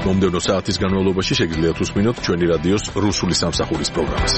მომდევნო საათის განმავლობაში შეგიძლიათ უსმინოთ ჩვენი რადიოს რუსული სამსახურის პროგრამას.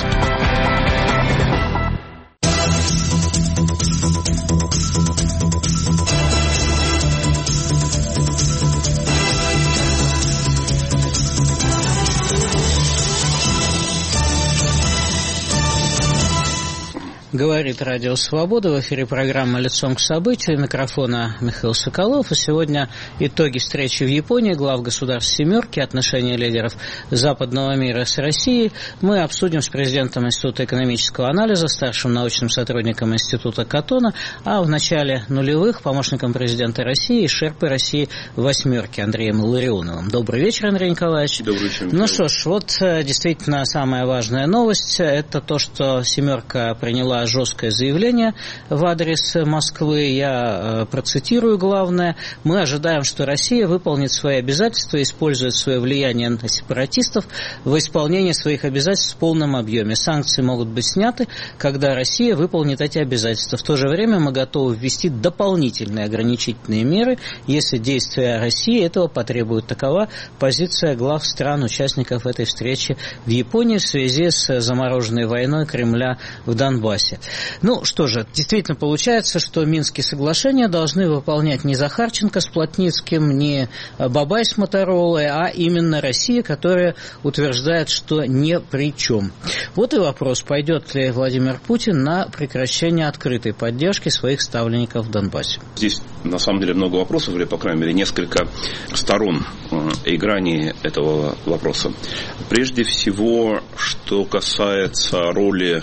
Говорит Радио Свобода, в эфире программа «Лицом к событию», у микрофона Михаил Соколов. И сегодня итоги встречи в Японии, глав государств «семерки», отношения лидеров западного мира с Россией. Мы обсудим с президентом Института экономического анализа, старшим научным сотрудником Института Катона, а в начале нулевых помощником президента России и шерпой России «восьмерки» Андреем Илларионовым. Добрый вечер, Андрей Николаевич. Добрый вечер. Ну что ж, вот действительно самая важная новость – это то, что «семерка» приняла жесткое заявление в адрес Москвы. Я процитирую главное. Мы ожидаем, что Россия выполнит свои обязательства и использует свое влияние на сепаратистов в исполнении своих обязательств в полном объеме. Санкции могут быть сняты, когда Россия выполнит эти обязательства. В то же время мы готовы ввести дополнительные ограничительные меры, если действия России этого потребуют. Такова позиция глав стран, участников этой встречи в Японии в связи с замороженной войной Кремля в Донбассе. Ну что же, действительно получается, что Минские соглашения должны выполнять не Захарченко с Плотницким, не Бабай с Моторолой, а именно Россия, которая утверждает, что ни при чем. Вот и вопрос, пойдет ли Владимир Путин на прекращение открытой поддержки своих ставленников в Донбассе. Здесь на самом деле много вопросов, или, по крайней мере, несколько сторон и граней этого вопроса. Прежде всего, что касается роли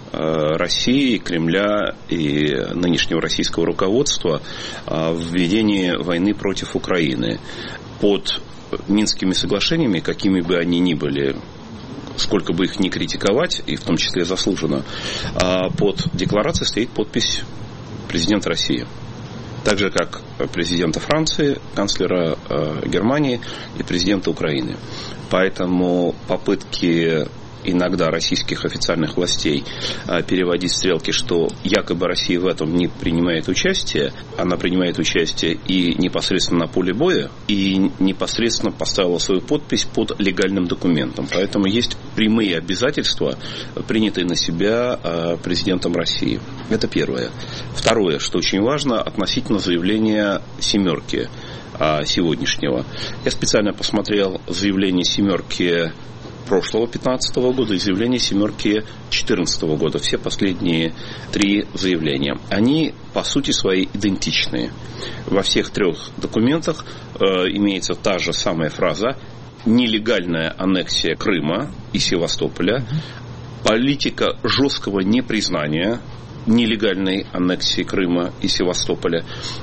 России, Кремля и нынешнего российского руководства в ведении войны против Украины. Под Минскими соглашениями, какими бы они ни были, сколько бы их ни критиковать, и в том числе заслуженно, под декларацией стоит подпись президента России. Так же, как президента Франции, канцлера Германии и президента Украины. Поэтому попытки иногда российских официальных властей переводить стрелки, что якобы Россия в этом не принимает участие. Она принимает участие и непосредственно на поле боя, и непосредственно поставила свою подпись под легальным документом. Поэтому есть прямые обязательства, принятые на себя президентом России. Это первое. Второе, что очень важно, относительно заявления «семерки» сегодняшнего. Я специально посмотрел заявление «семерки» прошлого 2015 года и заявление «семерки» 2014 года. Все последние три заявления. Они по сути своей идентичные. Во всех трех документах имеется та же самая фраза: нелегальная аннексия Крыма и Севастополя, политика жесткого непризнания нелегальной аннексии Крыма и Севастополя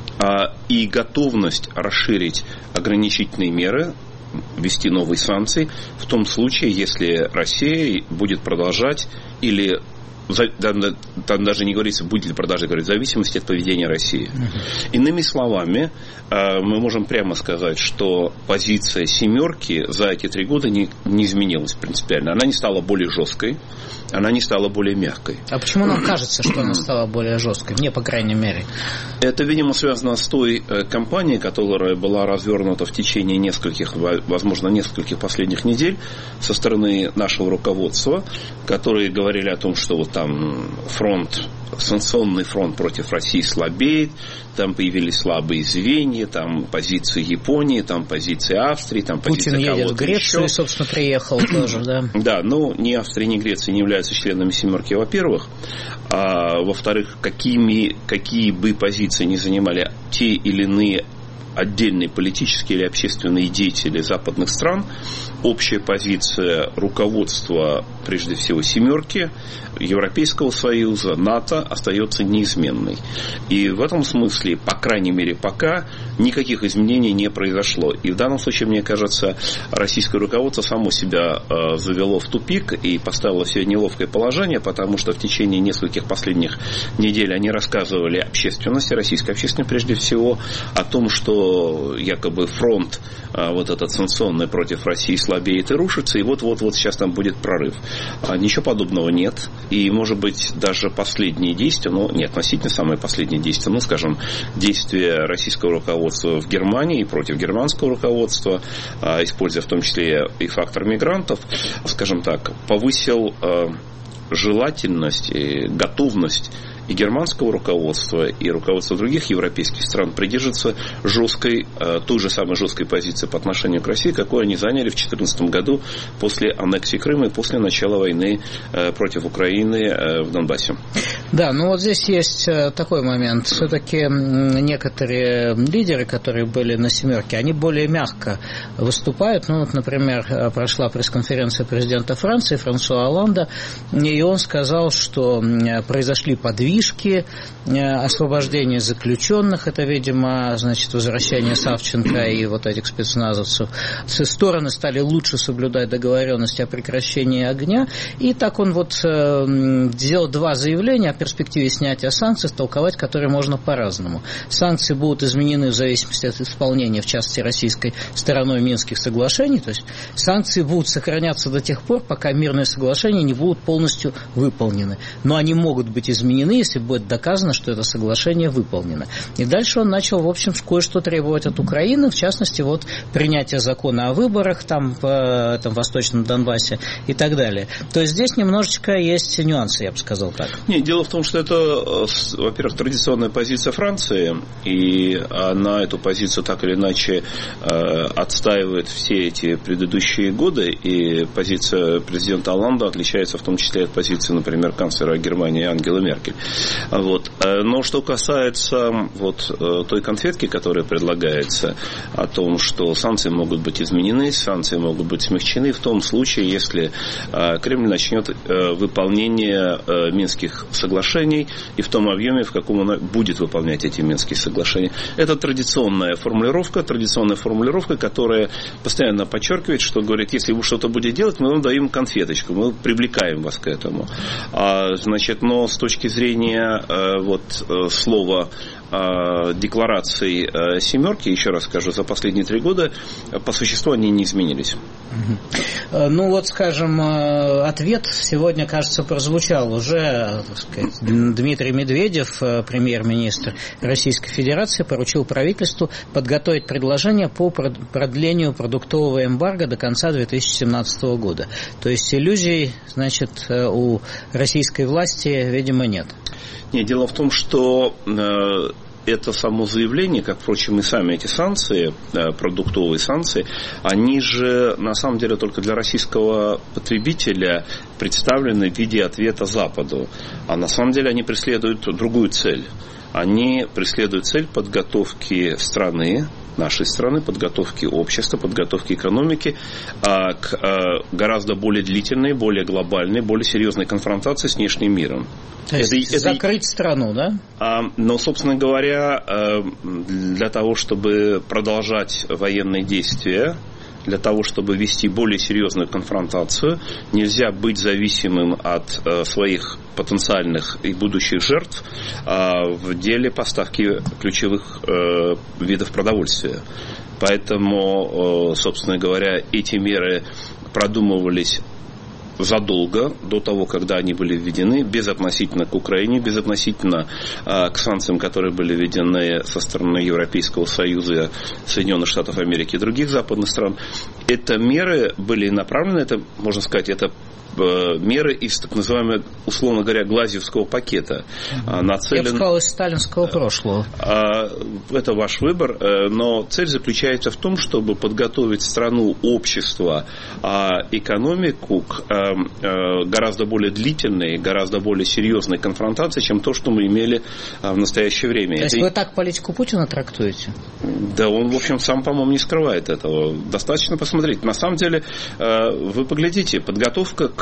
и готовность расширить ограничительные меры, ввести новые санкции в том случае, если Россия будет продолжать или там даже не говорится, будет ли продолжать, говорить, в зависимости от поведения России. Иными словами, мы можем прямо сказать, что позиция «семерки» за эти 3 года не изменилась принципиально. Она не стала более жесткой, она не стала более мягкой. А почему нам кажется, что она стала более жесткой? Мне, по крайней мере. Это, видимо, связано с той кампанией, которая была развернута в течение нескольких последних недель со стороны нашего руководства, которые говорили о том, что вот там санкционный фронт против России слабеет, там появились слабые звенья, там позиции Японии, там позиции Австрии, там позиция кого-то еще. Путин едет в Грецию, собственно, приехал тоже, да. Да, но ни Австрия, ни Греция не являются членами «семерки», во-первых. А во-вторых, какие бы позиции ни занимали те или иные отдельные политические или общественные деятели западных стран, общая позиция руководства, прежде всего, «семерки», Европейского Союза, НАТО остается неизменной. И в этом смысле, по крайней мере, пока никаких изменений не произошло. И в данном случае, мне кажется, российское руководство само себя завело в тупик и поставило в себе неловкое положение, потому что в течение нескольких последних недель они рассказывали общественности, российской общественности прежде всего, о том, что якобы фронт вот этот санкционный против России слабеет, слабеет и рушится, и вот-вот сейчас там будет прорыв. Ничего подобного нет. И, может быть, даже последние действия, относительно самые последние действия, скажем, действия российского руководства в Германии против германского руководства, используя в том числе и фактор мигрантов, скажем так, повысил желательность и готовность и германского руководства, и руководства других европейских стран придерживаться той же самой жесткой позиции по отношению к России, какую они заняли в 2014 году после аннексии Крыма и после начала войны против Украины в Донбассе. Да, здесь есть такой момент. Все-таки некоторые лидеры, которые были на «семерке», они более мягко выступают. Например, прошла пресс-конференция президента Франции Франсуа Олланда, и он сказал, что произошли подвижки, освобождение заключенных, это, видимо, возвращение Савченко и этих спецназовцев. Стороны стали лучше соблюдать договоренности о прекращении огня, и так он сделал два заявления о перспективе снятия санкций, толковать которые можно по-разному. Санкции будут изменены в зависимости от исполнения, в частности, российской стороной Минских соглашений, то есть санкции будут сохраняться до тех пор, пока мирные соглашения не будут полностью выполнены. Но они могут быть изменены, если будет доказано, что это соглашение выполнено. И дальше он начал, в общем, кое-что требовать от Украины, в частности, принятие закона о выборах там, в этом Восточном Донбассе и так далее. То есть здесь немножечко есть нюансы, я бы сказал так. Нет, дело в том, что это, во-первых, традиционная позиция Франции, и она эту позицию так или иначе отстаивает все эти предыдущие годы, и позиция президента Олланда отличается в том числе от позиции, например, канцлера Германии Ангелы Меркель. Но что касается той конфетки, которая предлагается, о том, что санкции могут быть изменены, санкции могут быть смягчены в том случае, если Кремль начнет выполнение Минских соглашений и в том объеме, в каком он будет выполнять эти Минские соглашения. Это традиционная формулировка, которая постоянно подчеркивает, что говорит, если вы что-то будете делать, мы вам даем конфеточку, мы привлекаем вас к этому. Но с точки зрения слова деклараций «семерки», еще раз скажу, за последние 3 года по существу они не изменились. Скажем, ответ сегодня, кажется, прозвучал уже, Дмитрий Медведев, премьер-министр Российской Федерации, поручил правительству подготовить предложение по продлению продуктового эмбарго до конца 2017 года. То есть иллюзий, у российской власти, видимо, нет. Нет, дело в том, что это само заявление, как, впрочем, и сами эти санкции, продуктовые санкции, они же, на самом деле, только для российского потребителя представлены в виде ответа Западу. А на самом деле они преследуют другую цель. Они преследуют цель подготовки страны, нашей страны, подготовки общества, подготовки экономики к гораздо более длительной, более глобальной, более серьезной конфронтации с внешним миром. То есть закрыть страну, да? Но, собственно говоря, для того, чтобы продолжать военные действия, для того, чтобы вести более серьезную конфронтацию, нельзя быть зависимым от своих потенциальных и будущих жертв в деле поставки ключевых видов продовольствия. Поэтому, собственно говоря, эти меры продумывались задолго до того, когда они были введены, безотносительно к Украине, безотносительно к санкциям, которые были введены со стороны Европейского Союза, Соединенных Штатов Америки и других западных стран. Это меры были направлены, это, можно сказать, это меры из так называемого, условно говоря, Глазьевского пакета. Я бы сказал, из сталинского прошлого. Это ваш выбор, но цель заключается в том, чтобы подготовить страну, общество, экономику к гораздо более длительной, гораздо более серьезной конфронтации, чем то, что мы имели в настоящее время. То есть вы так политику Путина трактуете? Да, он, в общем, сам, по-моему, не скрывает этого. Достаточно посмотреть. На самом деле, вы поглядите, подготовка к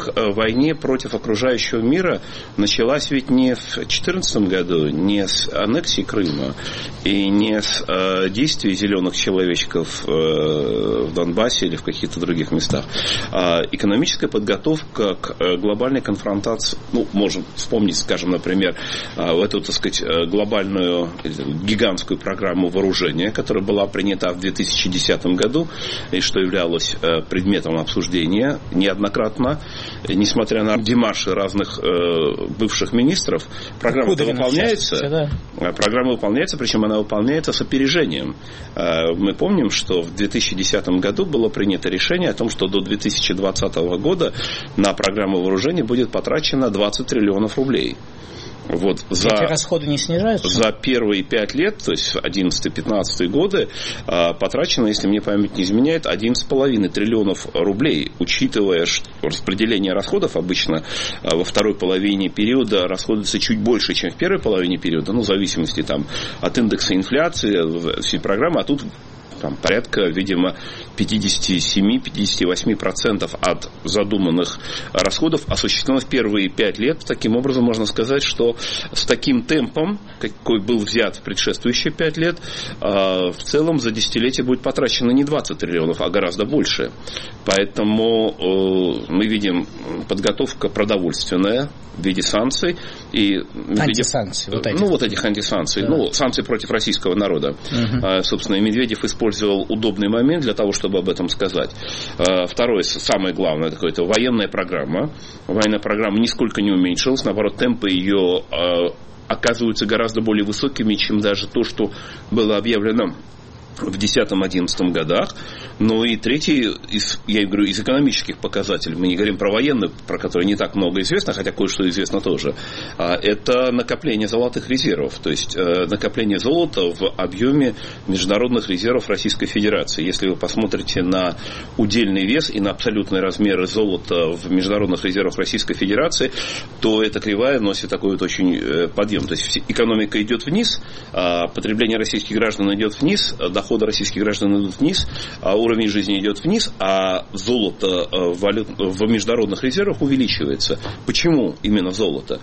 их войне против окружающего мира началась ведь не в 2014 году, не с аннексии Крыма и не с действий зеленых человечков в Донбассе или в каких-то других местах. Экономическая подготовка к глобальной конфронтации, можем вспомнить, скажем, например, в эту, так сказать, глобальную гигантскую программу вооружения, которая была принята в 2010 году и что являлось предметом обсуждения неоднократно, несмотря на демарши разных бывших министров, программа выполняется. Программа выполняется, причем она выполняется с опережением. Мы помним, что в 2010 году было принято решение о том, что до 2020 года на программу вооружения будет потрачено 20 триллионов рублей. Вот, эти расходы не снижаются? За первые 5 лет, то есть 11-15 годы, потрачено, если мне память не изменяет, 11,5 триллионов рублей, учитывая, что распределение расходов обычно во второй половине периода расходуется чуть больше, чем в первой половине периода, в зависимости там, от индекса инфляции, всей программы, а тут там, порядка, видимо, 57-58% от задуманных расходов осуществлено в первые 5 лет. Таким образом, можно сказать, что с таким темпом, какой был взят в предшествующие 5 лет, в целом за десятилетие будет потрачено не 20 триллионов, а гораздо больше. Поэтому мы видим подготовка продовольственная в виде санкций. И антисанкций. Вот этих антисанкций. Да. Санкции против российского народа. Собственно, и Медведев использовал удобный момент для того, чтобы об этом сказать. Второе, самое главное, это военная программа. Военная программа нисколько не уменьшилась. Наоборот, темпы ее оказываются гораздо более высокими, чем даже то, что было объявлено в 2010-2011 годах. Ну и третий, я говорю, из экономических показателей, мы не говорим про военную, про которую не так много известно, хотя кое-что известно тоже, это накопление золотых резервов, то есть накопление золота в объеме международных резервов Российской Федерации. Если вы посмотрите на удельный вес и на абсолютные размеры золота в международных резервах Российской Федерации, то эта кривая носит такой вот очень подъем. То есть экономика идет вниз, потребление российских граждан идет вниз, доходы российских граждан идут вниз, уровень жизни идет вниз, а золото в международных резервах увеличивается. Почему именно золото?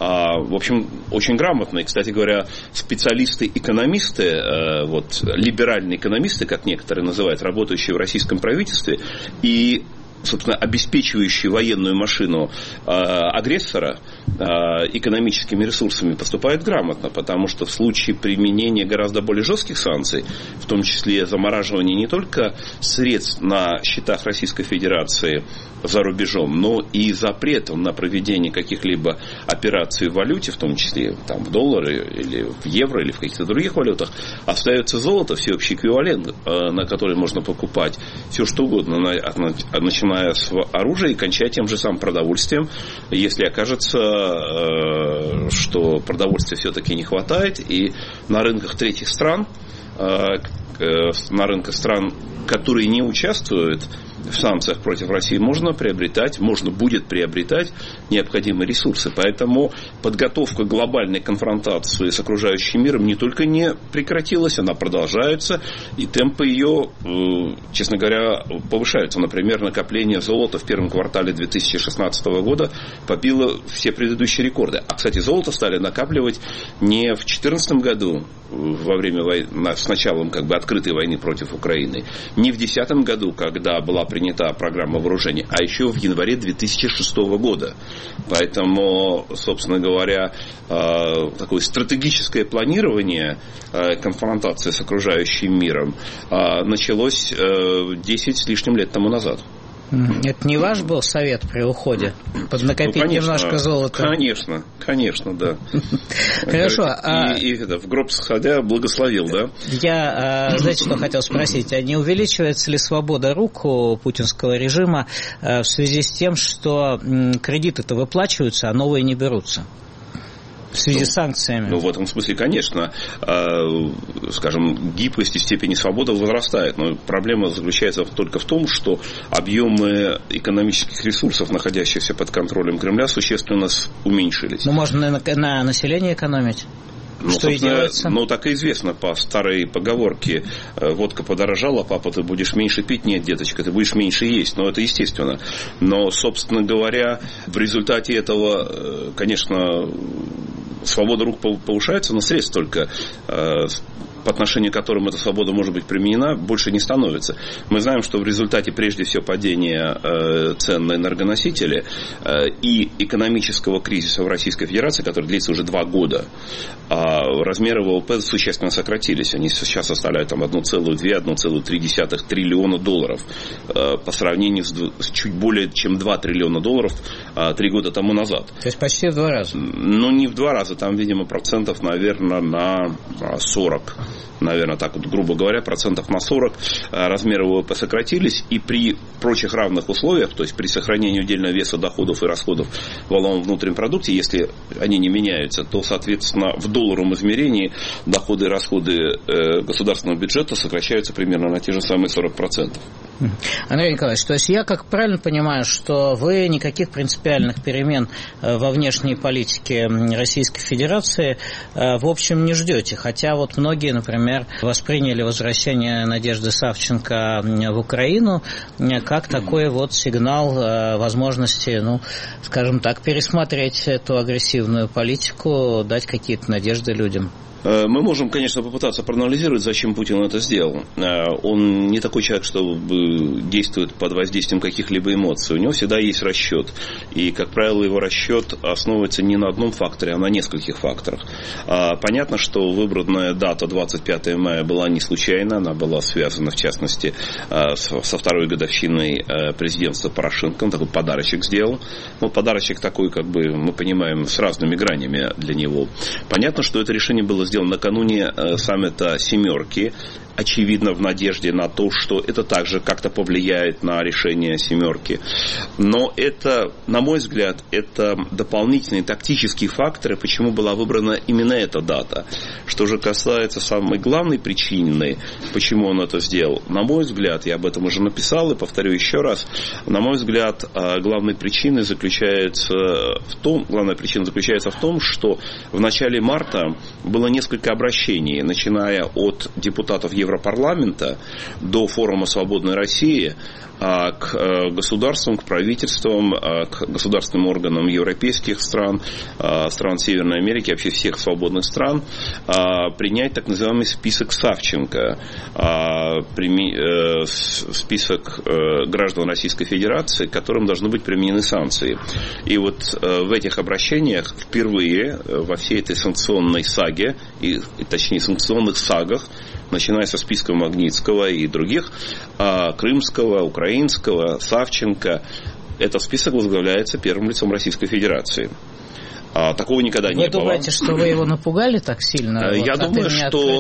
В общем, очень грамотно. И, кстати говоря, специалисты-экономисты, либеральные экономисты, как некоторые называют, работающие в российском правительстве, и собственно, обеспечивающие военную машину агрессора экономическими ресурсами поступают грамотно, потому что в случае применения гораздо более жестких санкций, в том числе замораживания не только средств на счетах Российской Федерации за рубежом, но и запретом на проведение каких-либо операций в валюте, в том числе там, в доллары или в евро или в каких-то других валютах, остается золото, всеобщий эквивалент, на который можно покупать все что угодно, начиная с оружия и кончая тем же самым продовольствием. Если окажется, что продовольствия все-таки не хватает, и на рынках третьих стран, на рынках стран, которые не участвуют в санкциях против России, можно будет приобретать необходимые ресурсы. Поэтому подготовка глобальной конфронтации с окружающим миром не только не прекратилась, она продолжается, и темпы ее, честно говоря, повышаются. Например, накопление золота в первом квартале 2016 года побило все предыдущие рекорды. А, кстати, золото стали накапливать не в 2014 году, во время войны, с началом открытой войны против Украины, не в 2010 году, когда была принята программа вооружений, а еще в январе 2006 года. Поэтому, собственно говоря, такое стратегическое планирование конфронтации с окружающим миром началось 10 с лишним лет тому назад. Это не ваш был совет при уходе? Поднакопить немножко золота? Конечно, да. Хорошо. И в гроб сходя благословил, да? Я, знаете, что хотел спросить? А не увеличивается ли свобода рук у путинского режима в связи с тем, что кредиты-то выплачиваются, а новые не берутся? В связи с санкциями. В этом смысле, конечно, скажем, гибкость и степень свободы возрастает. Но проблема заключается только в том, что объемы экономических ресурсов, находящихся под контролем Кремля, существенно уменьшились. Можно на население экономить? что и делается. Ну, так и известно по старой поговорке: водка подорожала, папа, ты будешь меньше пить. Нет, деточка, ты будешь меньше есть. Но это естественно. Но, собственно говоря, в результате этого, конечно, свобода рук повышается, но средств только, по отношению к которым эта свобода может быть применена, больше не становится. Мы знаем, что в результате, прежде всего, падения цен на энергоносители и экономического кризиса в Российской Федерации, который длится уже 2 года, размеры ВВП существенно сократились. Они сейчас составляют там 1,2-1,3 триллиона долларов по сравнению с чуть более чем 2 триллиона долларов 3 года тому назад. То есть почти в 2 раза? Ну, не в 2 раза, там, видимо, процентов, наверное, на 40. Наверное, так вот, грубо говоря, процентов на 40 размеры ВВП сократились, и при прочих равных условиях, то есть при сохранении удельного веса доходов и расходов в валовом внутреннем продукте, если они не меняются, то, соответственно, в долларовом измерении доходы и расходы государственного бюджета сокращаются примерно на те же самые 40%. Андрей Николаевич, то есть я как правильно понимаю, что вы никаких принципиальных перемен во внешней политике Российской Федерации в общем не ждете, хотя вот многие, например, восприняли возвращение Надежды Савченко в Украину как такой вот сигнал возможности, ну, скажем так, пересмотреть эту агрессивную политику, дать какие-то надежды людям. Мы можем, конечно, попытаться проанализировать, зачем Путин это сделал. Он не такой человек, чтобы действует под воздействием каких-либо эмоций. У него всегда есть расчет. И, как правило, его расчет основывается не на одном факторе, а на нескольких факторах. Понятно, что выбранная дата 25 мая была не случайна. Она была связана, в частности, со второй годовщиной президентства Порошенко. Он такой подарочек сделал. Но подарочек такой, как бы, мы понимаем, с разными гранями для него. Понятно, что это решение было сделано накануне саммита «семерки», очевидно, в надежде на то, что это также как-то повлияет на решение «семерки». Но это, на мой взгляд, это дополнительные тактические факторы, почему была выбрана именно эта дата. Что же касается самой главной причины, почему он это сделал, на мой взгляд, я об этом уже написал и повторю еще раз, на мой взгляд, главная причина заключается в том, что в начале марта было несколько обращений, начиная от депутатов Европарламента до форума «Свободной России», к государствам, к правительствам, к государственным органам европейских стран, стран Северной Америки, вообще всех свободных стран, принять так называемый список Савченко, список граждан Российской Федерации, к которым должны быть применены санкции. И вот в этих обращениях впервые во всей этой санкционной саге, точнее санкционных сагах, начиная со списка Магнитского и других, Крымского, Украинского, Савченко, этот список возглавляется первым лицом Российской Федерации. Такого никогда не было. Вы думаете, что вы его напугали так сильно? Я думаю,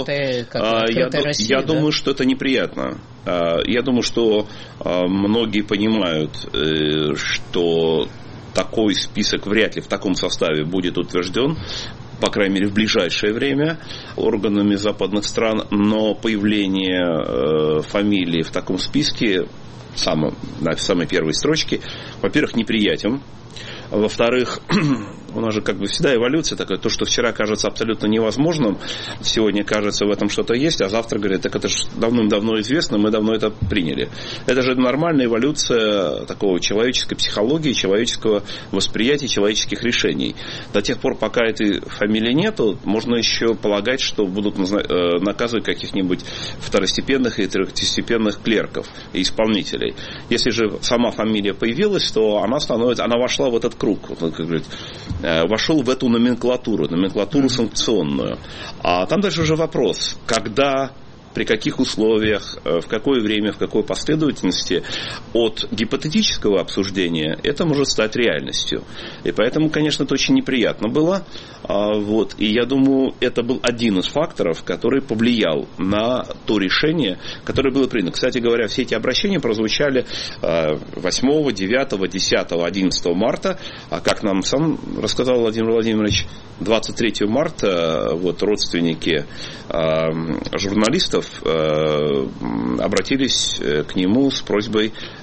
что это неприятно. Я думаю, что многие понимают, что такой список вряд ли в таком составе будет утвержден, по крайней мере, в ближайшее время органами западных стран, но появление фамилии в таком списке, на самой первой строчке, во-первых, неприятен. Во-вторых, у нас же как бы всегда эволюция такая, то, что вчера кажется абсолютно невозможным, сегодня кажется в этом что-то есть, а завтра говорят, так это же давным-давно известно, мы давно это приняли. Это же нормальная эволюция такого человеческой психологии, человеческого восприятия, человеческих решений. До тех пор, пока этой фамилии нету, можно еще полагать, что будут наказывать каких-нибудь второстепенных и третьестепенных клерков и исполнителей. Если же сама фамилия появилась, то она вошла в этот круг, как говорит, вошел в эту номенклатуру санкционную. А там дальше уже вопрос, когда, при каких условиях, в какое время, в какой последовательности от гипотетического обсуждения это может стать реальностью. И поэтому, конечно, это очень неприятно было. И я думаю, это был один из факторов, который повлиял на то решение, которое было принято. Кстати говоря, все эти обращения прозвучали 8, 9, 10, 11 марта. А как нам сам рассказал Владимир Владимирович, 23 марта родственники журналистов обратились к нему с просьбой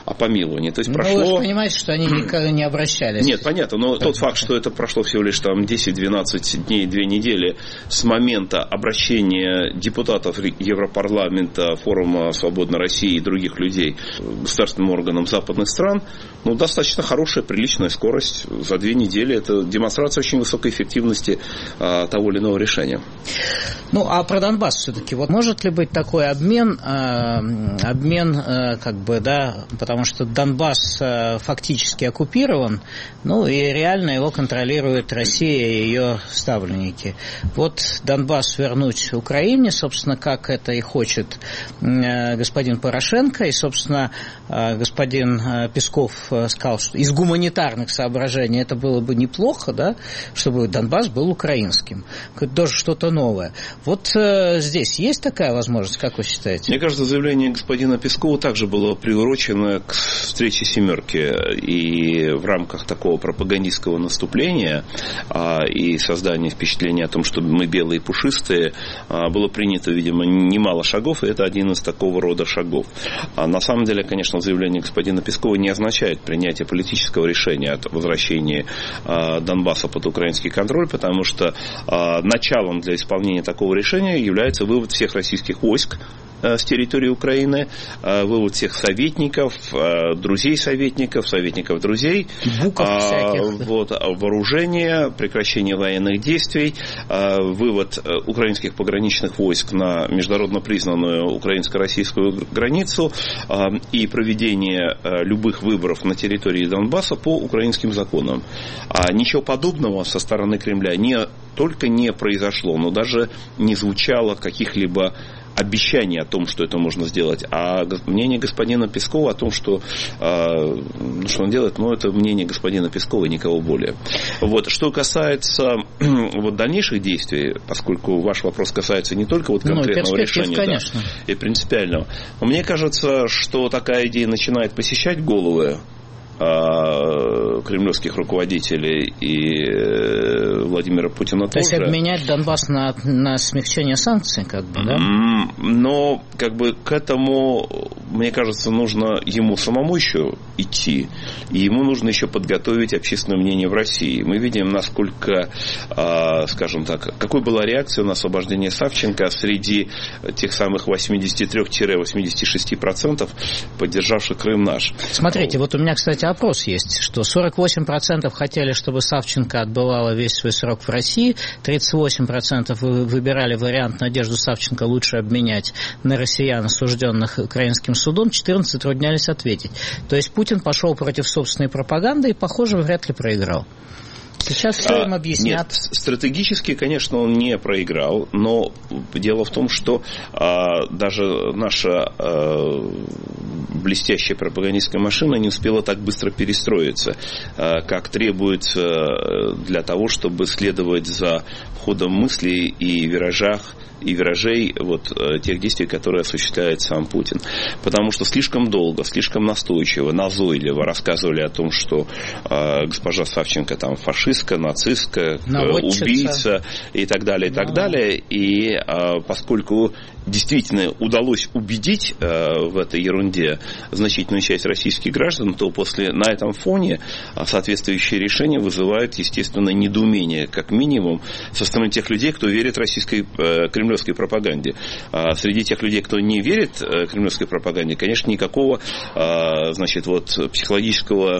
о помиловании. То есть прошло... вы же понимаете, что они никогда не обращались. Нет, понятно, но тот факт, что это прошло всего лишь там 10-12 дней, 2 недели с момента обращения депутатов Европарламента, Форума Свободной России и других людей к государственным органам западных стран, достаточно хорошая, приличная скорость. За 2 недели это демонстрация очень высокой эффективности того или иного решения. А про Донбасс все-таки, может ли быть такой обмен, потому что Донбасс фактически оккупирован, и реально его контролирует Россия и ее ставленники. Донбасс вернуть Украине, собственно, как это и хочет господин Порошенко, и, собственно, господин Песков сказал, что из гуманитарных соображений это было бы неплохо, чтобы Донбасс был украинским. Это тоже что-то новое. Здесь есть такая возможность, как вы считаете? Мне кажется, заявление господина Пескова также было приурочено к встрече «семерки». И в рамках такого пропагандистского наступления и создания впечатления о том, что мы белые и пушистые, было принято, видимо, немало шагов, и это один из такого рода шагов. На самом деле, конечно, заявление господина Пескова не означает принятие политического решения о возвращении Донбасса под украинский контроль, потому что началом для исполнения такого решения является вывод всех российских войск с территории Украины, вывод всех советников, друзей советников, советников друзей, вооружение, прекращение военных действий, вывод украинских пограничных войск на международно признанную украинско-российскую границу и проведение любых выборов на территории Донбасса по украинским законам. Ничего подобного со стороны Кремля не только не произошло, но даже не звучало каких-либо обещание о том, что это можно сделать, а мнение господина Пескова о том, что он делает, это мнение господина Пескова и никого более. Что касается дальнейших действий, поскольку ваш вопрос касается не только конкретного решения, и принципиального, мне кажется, что такая идея начинает посещать головы кремлевских руководителей и Владимира Путина тоже. То есть обменять Донбасс на смягчение санкций, да? Но к этому, мне кажется, нужно ему самому еще идти, и ему нужно еще подготовить общественное мнение в России. Мы видим, насколько, скажем так, какой была реакция на освобождение Савченко среди тех самых 83-86%, поддержавших Крым наш. Смотрите, у меня, кстати, опрос есть, что 48% хотели, чтобы Савченко отбывала весь свой срок в России, 38% выбирали вариант Надежду Савченко лучше обменять на россиян, осужденных украинским судом, 14 затруднялись ответить. То есть Путин пошел против собственной пропаганды и, похоже, вряд ли проиграл. Сейчас все им объяснят. Нет, стратегически, конечно, он не проиграл, но дело в том, что даже наша блестящая пропагандистская машина не успела так быстро перестроиться, как требуется для того, чтобы следовать за ходом мыслей и виражей тех действий, которые осуществляет сам Путин. Потому что слишком долго, слишком настойчиво, назойливо рассказывали о том, что госпожа Савченко фашистка, нацистка, убийца и так далее, и так далее. И поскольку действительно удалось убедить в этой ерунде значительную часть российских граждан, то на этом фоне соответствующие решения вызывают, естественно, недоумение, как минимум, со стороны тех людей, кто верит российской кремлевской пропаганде. Среди тех людей, кто не верит кремлевской пропаганде, конечно, никакого психологического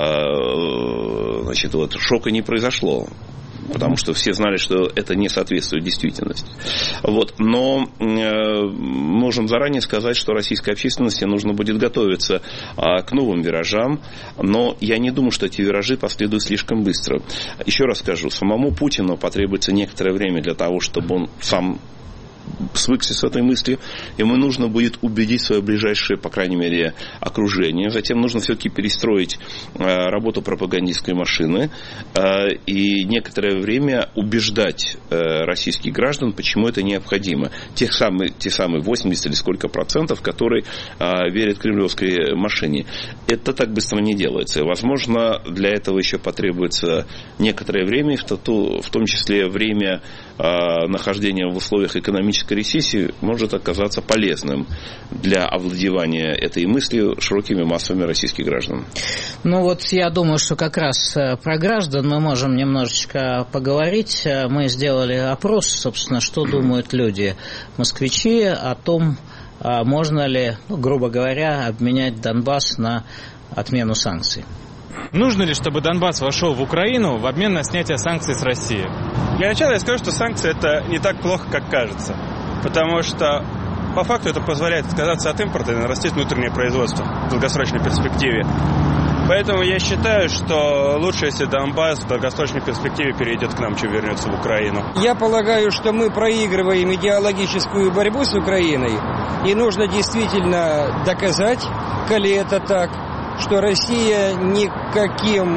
шока не произошло. Потому что все знали, что это не соответствует действительности. Но можем заранее сказать, что российской общественности нужно будет готовиться к новым виражам. Но я не думаю, что эти виражи последуют слишком быстро. Еще раз скажу, самому Путину потребуется некоторое время для того, чтобы он сам свыкся с этой мыслью, ему нужно будет убедить свое ближайшее, по крайней мере, окружение. Затем нужно все-таки перестроить работу пропагандистской машины и некоторое время убеждать российских граждан, почему это необходимо. Те самые 80 или сколько процентов, которые верят кремлевской машине. Это так быстро не делается. Возможно, для этого еще потребуется некоторое время, в том числе время нахождения в условиях экономической экономической рецессии может оказаться полезным для овладевания этой мыслью широкими массами российских граждан. Ну вот я думаю, что как раз про граждан мы можем немножечко поговорить. Мы сделали опрос, собственно, что думают люди, москвичи, о том, можно ли, грубо говоря, обменять Донбасс на отмену санкций. Нужно ли, чтобы Донбасс вошел в Украину в обмен на снятие санкций с России? Для начала я скажу, что санкции – это не так плохо, как кажется. Потому что, по факту, это позволяет отказаться от импорта и нарастить внутреннее производство в долгосрочной перспективе. Поэтому я считаю, что лучше, если Донбасс в долгосрочной перспективе перейдет к нам, чем вернется в Украину. Я полагаю, что мы проигрываем идеологическую борьбу с Украиной, и нужно действительно доказать, коли это так, что Россия никаким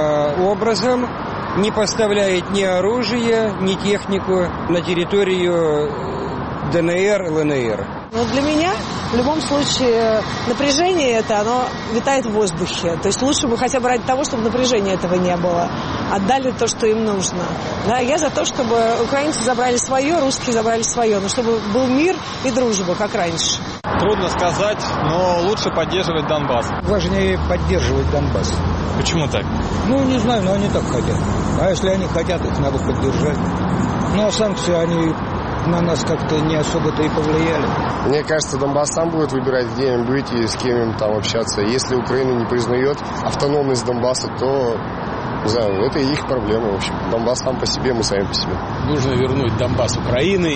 образом не поставляет ни оружие, ни технику на территорию ДНР, ЛНР. Но для меня в любом случае напряжение это, оно витает в воздухе. То есть лучше бы хотя бы ради того, чтобы напряжения этого не было, отдали то, что им нужно. Да, я за то, чтобы украинцы забрали свое, русские забрали свое, но чтобы был мир и дружба, как раньше. Трудно сказать, но лучше поддерживать Донбасс. Важнее поддерживать Донбасс. Почему так? Ну, не знаю, но они так хотят. А если они хотят, их надо поддержать. Ну, а санкции, они на нас как-то не особо-то и повлияли. Мне кажется, Донбасс сам будет выбирать, где им быть и с кем им там общаться. Если Украина не признает автономность Донбасса, то, не знаю, это их проблема, в общем. Донбасс сам по себе, мы сами по себе. Нужно вернуть Донбасс Украины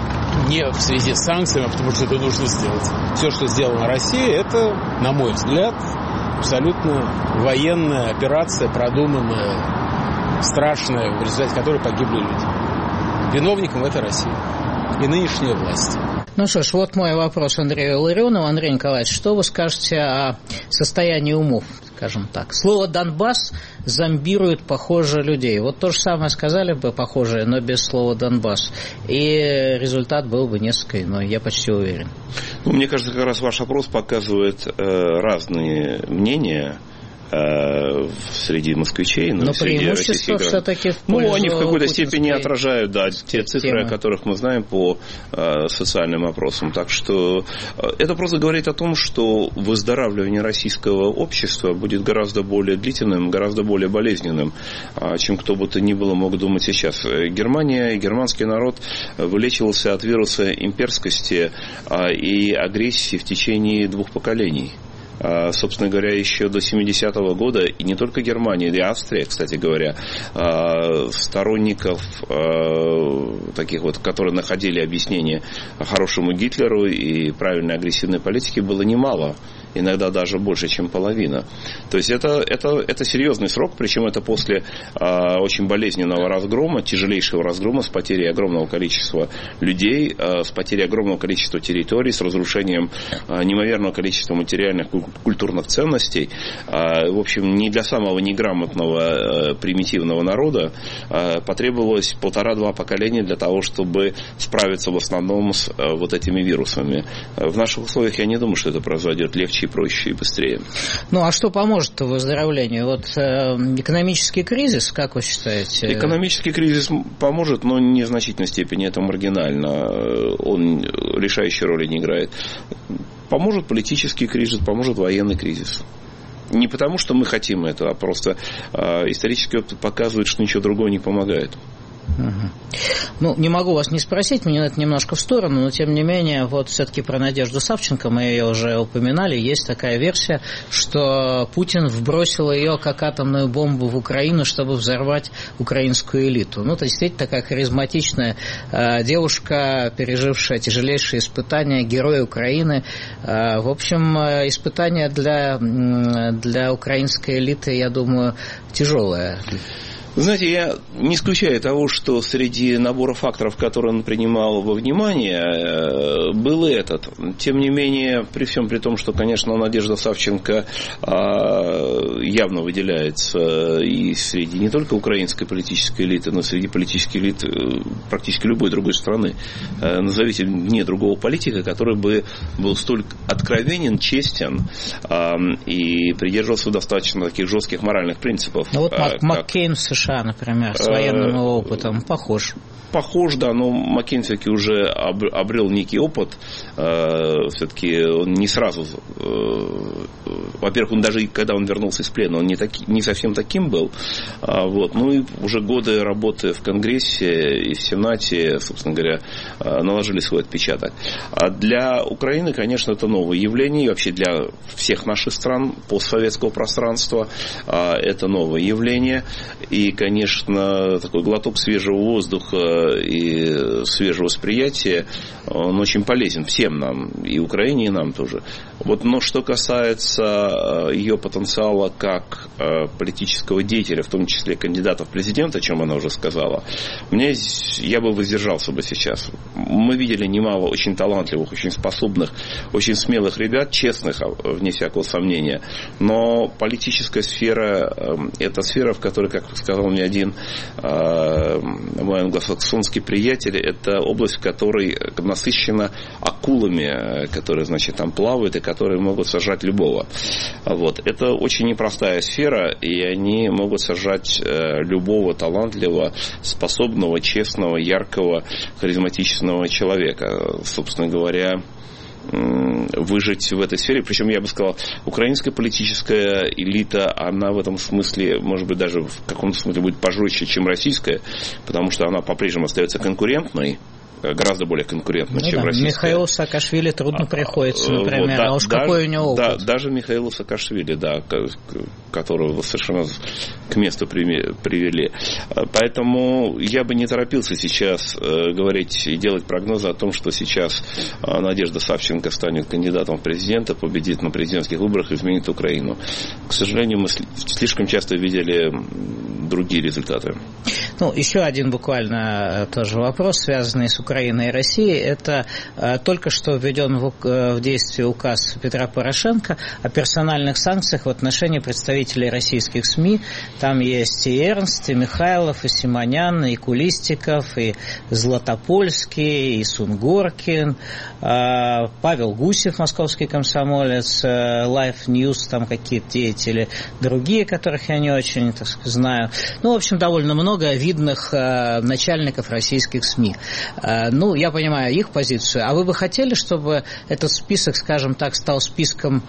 не в связи с санкциями, а потому что это нужно сделать. Все, что сделано Россией, это, на мой взгляд, абсолютно военная операция, продуманная, страшная, в результате которой погибли люди. Виновником в этой России и нынешняя власть. Ну что ж, вот мой вопрос Андрею Ларионову. Андрей Николаевич, что вы скажете о состоянии умов, скажем так? Слово «Донбасс» зомбирует, похоже, людей. Вот то же самое сказали бы, похожее, но без слова «Донбасс». И результат был бы несколько иной, я почти уверен. Ну, мне кажется, как раз ваш опрос показывает разные мнения среди москвичей, но и среди российских граждан. Ну, они в какой-то степени отражают, да, те цифры, о которых мы знаем по социальным опросам. Так что это просто говорит о том, что выздоравливание российского общества будет гораздо более длительным, гораздо более болезненным, чем кто бы то ни было мог думать сейчас. Германия и германский народ вылечивался от вируса имперскости и агрессии в течение 2 поколений. Собственно говоря, еще до 70-го года, и не только Германия, и Австрия, кстати говоря, сторонников таких вот, которые находили объяснение хорошему Гитлеру и правильной агрессивной политике, было немало. Иногда даже больше, чем половина. То есть это серьезный срок, причем это после очень болезненного разгрома, тяжелейшего разгрома с потерей огромного количества людей, с потерей огромного количества территорий, с разрушением неимоверного количества материальных культурных ценностей. В общем, не для самого неграмотного примитивного народа потребовалось 1,5-2 поколения для того, чтобы справиться в основном с вот этими вирусами. В наших условиях я не думаю, что это произойдет легче и проще, и быстрее. Ну, а что поможет выздоровлению? Вот экономический кризис, как вы считаете? Экономический кризис поможет, но не в значительной степени, это маргинально. Он решающей роли не играет. Поможет политический кризис, поможет военный кризис. Не потому, что мы хотим этого, а просто исторический опыт показывает, что ничего другого не помогает. Угу. Ну, не могу вас не спросить, мне это немножко в сторону, но тем не менее, вот все-таки про Надежду Савченко, мы ее уже упоминали, есть такая версия, что Путин вбросил ее как атомную бомбу в Украину, чтобы взорвать украинскую элиту. Ну, это действительно такая харизматичная девушка, пережившая тяжелейшие испытания, герой Украины. В общем, испытания для украинской элиты, я думаю, тяжелое. Знаете, я не исключаю того, что среди набора факторов, которые он принимал во внимание, был и этот. Тем не менее, при всем при том, что, конечно, Надежда Савченко явно выделяется и среди не только украинской политической элиты, но и среди политических элит практически любой другой страны. Назовите мне другого политика, который бы был столь откровенен, честен и придерживался достаточно таких жестких моральных принципов. Ну вот Маккейн в США США, например, с военным опытом, похож. Похож, да, но Маккейн все-таки уже обрел некий опыт. Все-таки он не сразу... Во-первых, он даже когда он вернулся из плена, он не совсем таким был. Вот. Ну и уже годы работы в Конгрессе и в Сенате, собственно говоря, наложили свой отпечаток. А для Украины, конечно, это новое явление. И вообще для всех наших стран постсоветского пространства это новое явление. И, конечно, такой глоток свежего воздуха и свежего восприятия, он очень полезен всем нам, и Украине, и нам тоже. Вот, но что касается ее потенциала как политического деятеля, в том числе кандидата в президенты, о чем она уже сказала, я бы воздержался бы сейчас. Мы видели немало очень талантливых, очень способных, очень смелых ребят, честных, вне всякого сомнения, но политическая сфера – это сфера, в которой, как сказал мне один мой англосаксонский приятель, это область, в которой насыщена акулами, которые, значит, там плавают и которые могут сожрать любого. Вот. Это очень непростая сфера, и они могут сожрать любого талантливого, способного, честного, яркого, харизматичного человека. Собственно говоря, выжить в этой сфере. Причем, я бы сказал, украинская политическая элита, она в этом смысле, может быть, даже в каком-то смысле будет пожестче, чем российская, потому что она по-прежнему остается конкурентной, гораздо более конкурентно, чем российская. Михаилу Саакашвили трудно приходится, например, вот, а уж какой у него опыт. Да, даже Михаилу Саакашвили, да, которого совершенно к месту привели. Поэтому я бы не торопился сейчас говорить и делать прогнозы о том, что сейчас Надежда Савченко станет кандидатом в президенты, победит на президентских выборах и изменит Украину. К сожалению, мы слишком часто видели другие результаты. Ну, еще один буквально тоже вопрос, связанный с Украиной и Россией. Это только что введен в действие указ Петра Порошенко о персональных санкциях в отношении представителей российских СМИ. Там есть и Эрнст, и Михайлов, и Симонян, и Кулистиков, и Златопольский, и Сунгоркин, Павел Гусев, московский комсомолец, Life News, там какие-то деятели другие, которых я не очень, так сказать, знаю. Ну, в общем, довольно много видных начальников российских СМИ. Ну, я понимаю их позицию. А вы бы хотели, чтобы этот список, скажем так, стал списком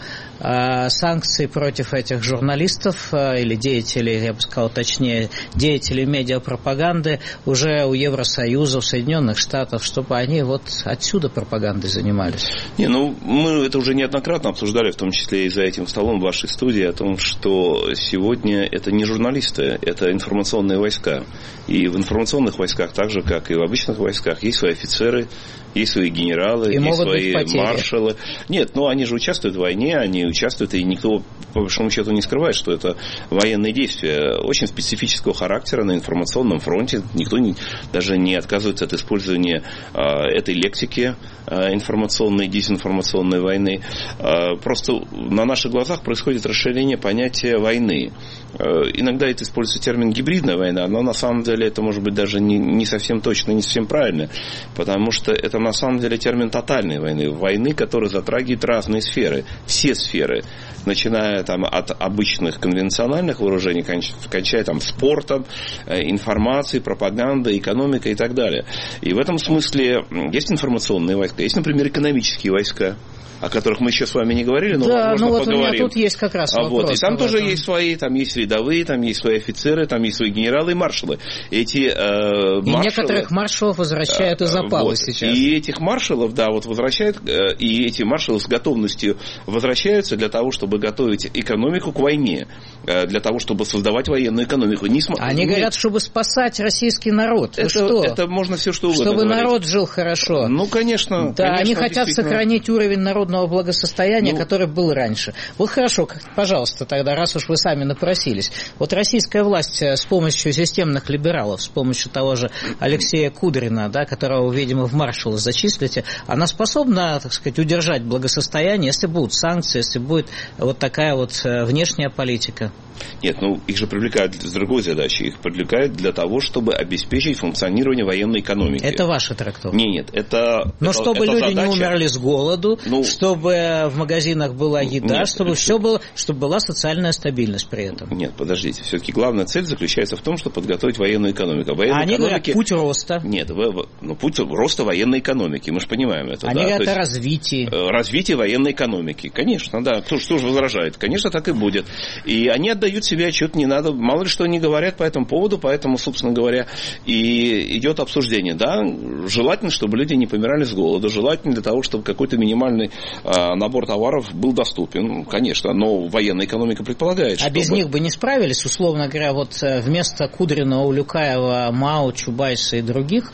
санкций против этих журналистов или деятелей, я бы сказал точнее, деятелей медиапропаганды уже у Евросоюза, у Соединенных Штатов, чтобы они вот отсюда пропагандой занимались? Не, ну, мы это уже неоднократно обсуждали, в том числе и за этим столом в вашей студии, о том, что сегодня это не журналисты, это информационные войска. И в информационных войсках, так же, как и в обычных войсках, есть свои офицеры, есть свои генералы, и есть свои маршалы. Нет, ну они же участвуют в войне, они участвуют, и никто, по большому счету, не скрывает, что это военные действия очень специфического характера на информационном фронте. Никто даже не отказывается от использования этой лексики информационной, дезинформационной войны. Просто на наших глазах происходит расширение понятия войны. Иногда это используется термин гибридная война, но на самом деле это может быть даже не совсем точно, не совсем правильно, потому что это на самом деле термин тотальной войны, которая затрагивает разные сферы, все сферы, начиная там от обычных конвенциональных вооружений, кончая там спортом, информацией, пропагандой, экономикой и так далее. И в этом смысле есть информационные войска, есть, например, экономические войска, о которых мы еще с вами не говорили, но да, можно вот поговорим. У меня тут есть как раз вопрос. Вот. И там тоже есть свои, там есть рядовые, там есть свои офицеры, там есть свои генералы и маршалы. Эти маршалы... некоторых маршалов возвращают из запала вот. сейчас. И этих маршалов, да, вот возвращают, и эти маршалы с готовностью возвращаются для того, чтобы готовить экономику к войне, для того, чтобы создавать военную экономику. Они говорят, чтобы спасать российский народ. Это можно все что угодно чтобы говорить. Народ жил хорошо. Ну, конечно. Да, конечно, они хотят сохранить уровень народного благосостояния, который был раньше. Вот хорошо, пожалуйста, тогда, раз уж вы сами напросились. Вот российская власть с помощью системных либералов, с помощью того же Алексея Кудрина, да, которого, видимо, в маршалы зачислите, она способна, так сказать, удержать благосостояние, если будут санкции, если будет вот такая вот внешняя политика? Нет, ну их же привлекают с другой задачей. Их привлекают для того, чтобы обеспечить функционирование военной экономики. Это ваша трактовка? Нет, это... Но это, чтобы это люди задача... не умерли с голоду, чтобы в магазинах была еда, чтобы все было, чтобы была социальная стабильность при этом. Нет, подождите. Все-таки главная цель заключается в том, чтобы подготовить военную экономику. Они говорят, путь роста. Нет, путь роста военной экономики, мы же понимаем это. Они говорят о развитии. Развитие военной экономики, конечно, да. Кто же возражает? Конечно, так и будет. И они отдают себе отчет, не надо, мало ли что они говорят по этому поводу, поэтому, собственно говоря, и идет обсуждение. Да, желательно, чтобы люди не помирали с голоду, желательно для того, чтобы какой-то минимальный набор товаров был доступен, конечно, но военная экономика предполагает, что... без них бы не справились, условно говоря, вот вместо Кудрина, Улюкаева, Мао, Чубайса и других,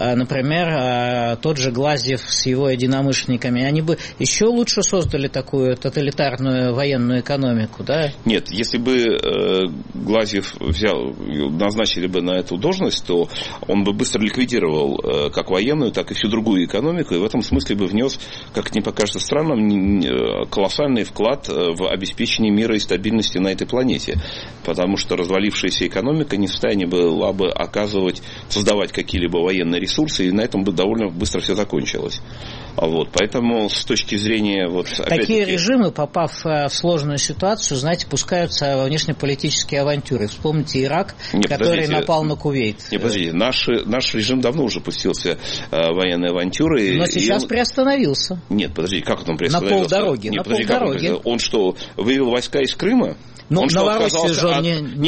например, тот же Глазьев с его единомышленниками, они бы еще лучше создали такую тоталитарную военную экономику, да? Нет, если бы Глазьев назначили бы на эту должность, то он бы быстро ликвидировал как военную, так и всю другую экономику, и в этом смысле бы внес, как это не покажется странным, колоссальный вклад в обеспечение мира и стабильности на этой планете, потому что развалившаяся экономика не в состоянии была бы создавать какие-либо военные ресурсы, и на этом бы довольно быстро все закончилось. Поэтому с точки зрения... Такие режимы, попав в сложную ситуацию, знаете, пускаются во внешнеполитические авантюры. Вспомните Ирак, который напал на Кувейт. Не, подождите, наш режим давно уже пустился в военные авантюры. Но сейчас приостановился. Нет, подождите, как он приостановился? На полдороге. Нет, подождите, он что, вывел войска из Крыма? Он Новороссию же он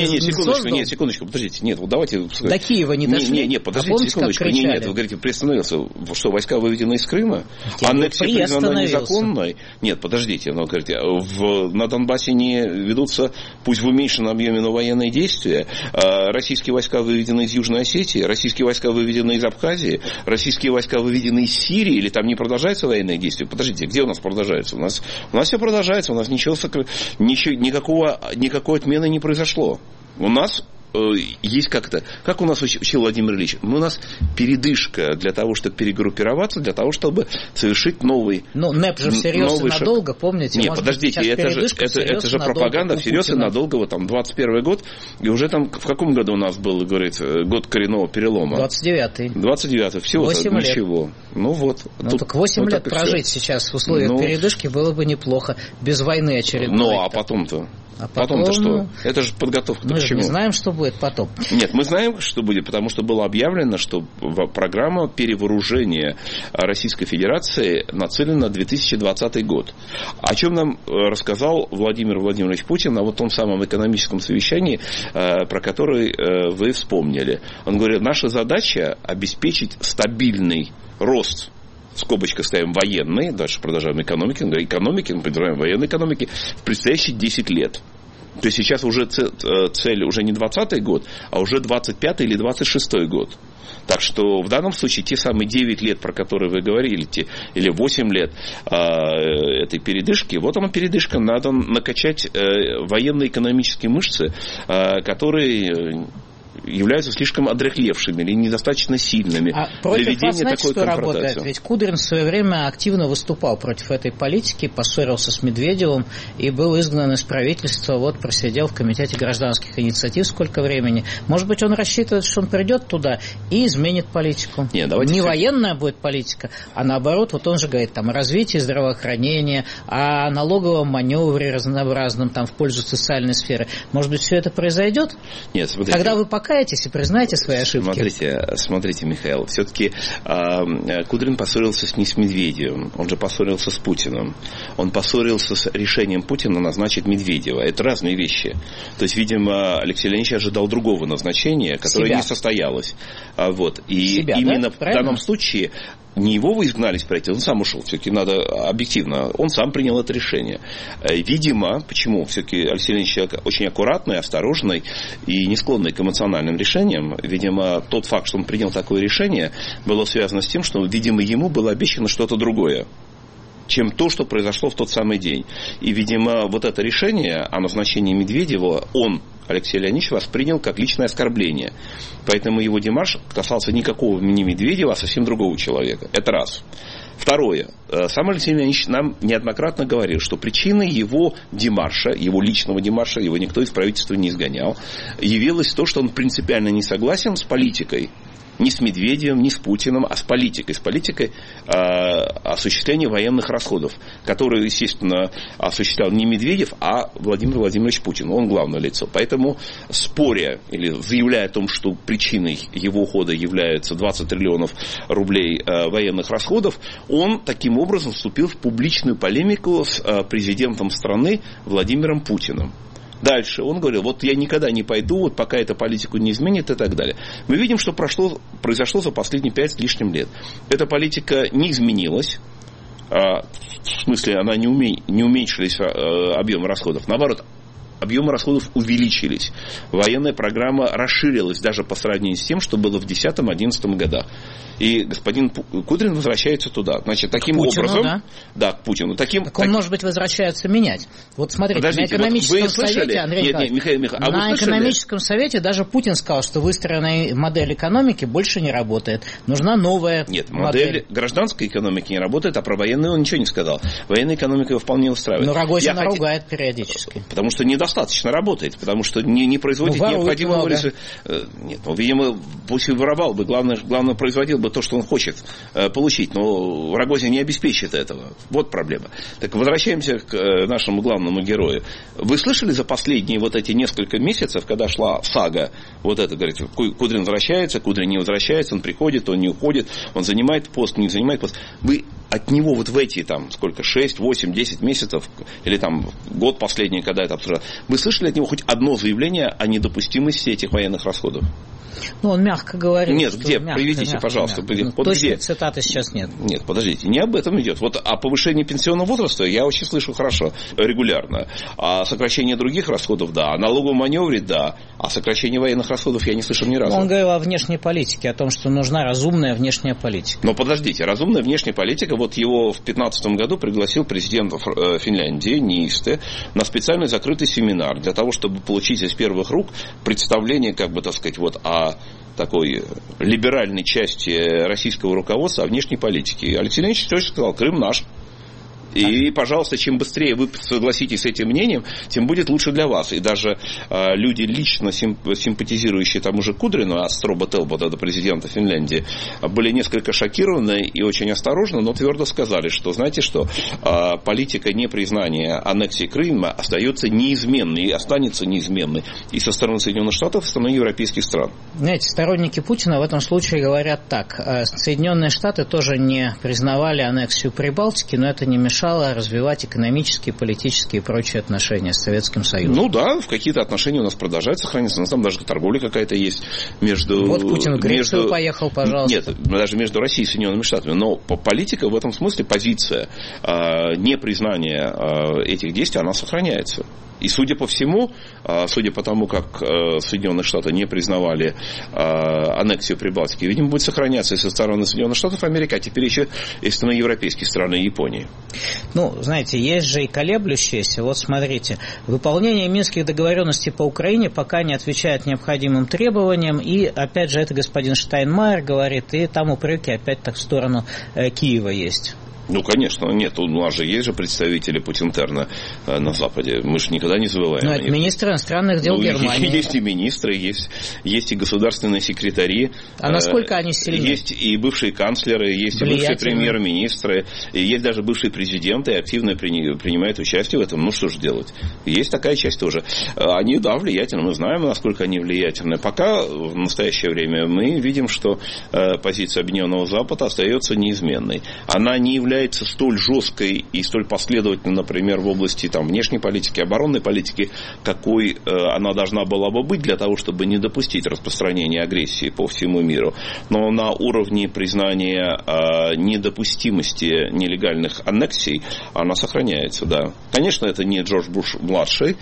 не секундочку, подождите, нет, давайте... До Киева не дошли. Нет, подождите, секундочку, нет, вы говорите, приостановился, что войска выведены из Крыма? Аннексия признана незаконной? Нет, подождите, но говорите, на Донбассе не ведутся, пусть в уменьшенном объеме, но военные действия, российские войска выведены из Южной Осетии, российские войска выведены из Абхазии, российские войска выведены из Сирии, или там не продолжается военные действия? Подождите, где у нас продолжается? У нас все продолжается, у нас никакой отмены не произошло. У нас есть как-то... Как у нас учил Владимир Ильич? У нас передышка для того, чтобы перегруппироваться, для того, чтобы совершить новый... НЭП же всерьез и надолго, помните? Нет, подождите, это же пропаганда всерьез и надолго. 21 год, и уже там... В каком году у нас был, говорит, год коренного перелома? 29-й. Всего 8 лет. Ничего. Так 8 лет прожить сейчас в условиях передышки было бы неплохо. Без войны очередной. А потом-то? Потом-то что? Это же подготовка. Мы же не знаем, что будет потом. Нет, мы знаем, что будет, потому что было объявлено, что программа перевооружения Российской Федерации нацелена на 2020 год. О чем нам рассказал Владимир Владимирович Путин на том самом экономическом совещании, про который вы вспомнили. Он говорит, наша задача обеспечить стабильный рост, в скобочках ставим военные, дальше продолжаем экономики, мы продолжаем военной экономики, в предстоящие 10 лет. То есть сейчас уже цель уже не 20-й год, а уже 25-й или 26-й год. Так что в данном случае те самые 9 лет, про которые вы говорили, или 8 лет этой передышки, она передышка, надо накачать военно-экономические мышцы, которые являются слишком одряхлевшими или недостаточно сильными для ведения такой конфронтации. Работает? Ведь Кудрин в свое время активно выступал против этой политики, поссорился с Медведевым и был изгнан из правительства, просидел в Комитете гражданских инициатив сколько времени. Может быть, он рассчитывает, что он придет туда и изменит политику. Не военная будет политика, а наоборот, он же говорит о развитии здравоохранения, о налоговом маневре разнообразном в пользу социальной сферы. Может быть, все это произойдет? Нет, смотрите. Когда вы покаетесь и признаете свои ошибки. Смотрите, Михаил, все-таки Кудрин поссорился не с Медведевым, он же поссорился с Путиным. Он поссорился с решением Путина назначить Медведева. Это разные вещи. То есть, видимо, Алексей Леонидович ожидал другого назначения, которое не состоялось. И именно в данном случае не его вы изгнали из правительства, он сам ушел. Все-таки надо объективно. Он сам принял это решение. Видимо, почему? Все-таки Алексей Леонидович человек очень аккуратный, осторожный и не склонный к эмоциональным решениям. Видимо, тот факт, что он принял такое решение, было связано с тем, что, видимо, ему было обещано что-то другое, чем то, что произошло в тот самый день. И, видимо, это решение о назначении Медведева Алексей Леонидович воспринял как личное оскорбление. Поэтому его демарш касался никакого не Медведева, а совсем другого человека. Это раз. Второе. Сам Алексей Леонидович нам неоднократно говорил, что причиной его демарша, его личного демарша, его никто из правительства не изгонял, явилось то, что он принципиально не согласен с политикой Не с Медведевым, не с Путиным, а с политикой осуществления военных расходов, которые, естественно, осуществлял не Медведев, а Владимир Владимирович Путин. Он главное лицо. Поэтому, споря или заявляя о том, что причиной его ухода является 20 триллионов рублей военных расходов, он таким образом вступил в публичную полемику с президентом страны Владимиром Путиным. Дальше он говорил, вот я никогда не пойду, вот пока эту политику не изменит и так далее. Мы видим, что произошло за последние 5 с лишним лет. Эта политика не изменилась, в смысле она не уменьшились объемы расходов. Наоборот, объемы расходов увеличились. Военная программа расширилась даже по сравнению с тем, что было в 2010-2011 годах. И господин Кудрин возвращается туда. Значит, таким образом... Да? Да, к Путину. Так он, может быть, возвращается менять. Вот смотрите, подождите, на экономическом совете, Андрей Николаевич, на экономическом совете даже Путин сказал, что выстроенная модель экономики больше не работает. Нужна новая модель гражданской экономики не работает, а про военную он ничего не сказал. Военная экономика его вполне устраивает. Но Рогозин ругает периодически. Потому что недостаточно работает, потому что не производит необходимого... Нет, видимо, пусть и воровал бы, главное производил бы то, что он хочет получить, но Рогозин не обеспечит этого. Вот проблема. Так возвращаемся к нашему главному герою. Вы слышали за последние вот эти несколько месяцев, когда шла сага, вот это, говорит, Кудрин возвращается, Кудрин не возвращается, он приходит, он не уходит, он занимает пост, не занимает пост. Вы от него вот в эти, 6, 8, 10 месяцев, или год последний, когда это обсуждали, вы слышали от него хоть одно заявление о недопустимости этих военных расходов? Он мягко говорит. Нет, где? Приведите, пожалуйста. Вот точной цитаты сейчас нет. Нет, подождите, не об этом идет. Вот о повышении пенсионного возраста я очень слышу хорошо, регулярно. А сокращение других расходов, да. О налоговом маневре, да. А сокращение военных расходов я не слышал ни разу. Он говорил о внешней политике, о том, что нужна разумная внешняя политика. Но подождите, разумная внешняя политика, вот его в 2015 году пригласил президент Финляндии, Ниисте, на специальный закрытый семинар для того, чтобы получить из первых рук представление, о такой либеральной части российского руководства о внешней политике. Алексей Леонидович точно сказал, Крым наш. И, пожалуйста, чем быстрее вы согласитесь с этим мнением, тем будет лучше для вас. И даже люди, лично симпатизирующие тому же Кудрину, Астроба Телбота, до президента Финляндии, были несколько шокированы и очень осторожно, но твердо сказали, что, знаете что, политика непризнания аннексии Крыма остается неизменной и останется неизменной и со стороны Соединенных Штатов, и со стороны европейских стран. Знаете, сторонники Путина в этом случае говорят так. Соединенные Штаты тоже не признавали аннексию Прибалтики, но это не мешало развивать экономические, политические и прочие отношения с Советским Союзом. Ну да, в какие-то отношения у нас продолжают сохраняться. У нас там даже торговля какая-то есть между... Вот Путин в Грецию поехал, пожалуйста. Нет, даже между Россией и Соединенными Штатами. Но политика в этом смысле, позиция непризнания этих действий, она сохраняется. И судя по всему, судя по тому, как Соединенные Штаты не признавали аннексию Прибалтики, видимо, будет сохраняться и со стороны Соединенных Штатов Америки, а теперь еще и со стороны европейских стран и Японии. Ну, знаете, есть же и колеблющиеся. Вот смотрите, выполнение минских договоренностей по Украине пока не отвечает необходимым требованиям. И, опять же, это господин Штайнмайер говорит, и там упреки опять так в сторону Киева есть. Ну, конечно, нет, у нас же есть же представители Путинтерна на Западе, мы же никогда не забываем. Ну, это министры иностранных дел Германии. Есть и министры, есть и государственные секретари. А насколько они сильны? Есть и бывшие канцлеры, есть и бывшие премьер-министры, и есть даже бывшие президенты, и активно принимают участие в этом. Ну, что же делать? Есть такая часть тоже. Они, да, влиятельны, мы знаем, насколько они влиятельны. Пока в настоящее время мы видим, что позиция Объединенного Запада остается неизменной. Она не является столь жесткой и столь последовательной, например, в области внешней политики, оборонной политики, какой она должна была бы быть для того, чтобы не допустить распространения агрессии по всему миру. Но на уровне признания недопустимости нелегальных аннексий она сохраняется, да. Конечно, это не Джордж Буш-младший,